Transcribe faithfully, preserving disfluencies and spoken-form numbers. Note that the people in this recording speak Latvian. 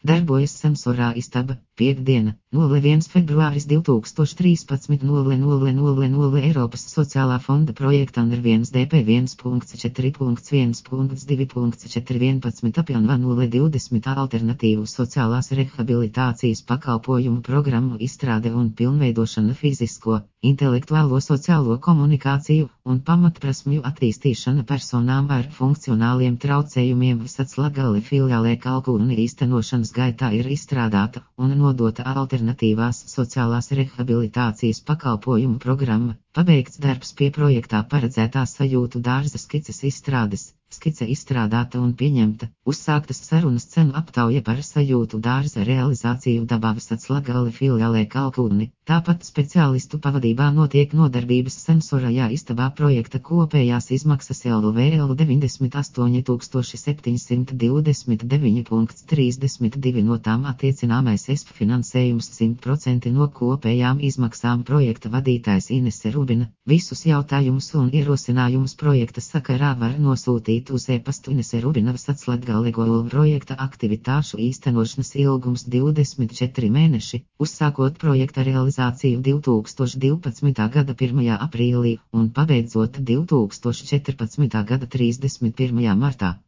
Darbojas sensorā istaba, piektdiena, nulle viens februāris divtūkstoš trīspadsmit nulle nulle nulle nulle Eiropas sociālā fonda projekta Under viens D P viens punkts četri punkts viens punkts divi punkts četri vienpadsmit apjaunvā nulle divdesmit alternatīvu sociālās rehabilitācijas pakalpojumu programmu izstrāde un pilnveidošana fizisko, intelektuālo sociālo komunikāciju un pamatprasmju attīstīšana personām ar funkcionāliem traucējumiem Visats Latgale filiālē Kalkūni īstenošanas gaitā ir izstrādāta un nodota alternatīvās sociālās rehabilitācijas pakalpojumu programma, pabeigts darbs pie projektā paredzētās sajūtu dārza skices izstrādes, skice izstrādāta un pieņemta, uzsāktas sarunas cenu aptauja par sajūtu dārza realizāciju dabā Visats Latgale filiālē Kalkūni, tāpat speciālistu pavadībā notiek nodarbības sensorajā istabā projekta kopējās izmaksas L V L deviņdesmit astoņi tūkstoši septiņsimt divdesmit deviņi punkts trīsdesmit divi no tām attiecināmais E S P finansējums simt procenti no kopējām izmaksām projekta vadītājs Inese Rubina. Visus jautājumus un ierosinājumus projekta sakarā var nosūtīt uz e-pastu Inese Rubina Visats Latgale Golv projekta aktivitāšu īstenošanas ilgums divdesmit četri mēneši, uzsākot projekta realizāciju divtūkstoš divpadsmitā gada pirmajā aprīlī un pabeidzot divtūkstoš četrpadsmitā gada trīsdesmit pirmajā martā.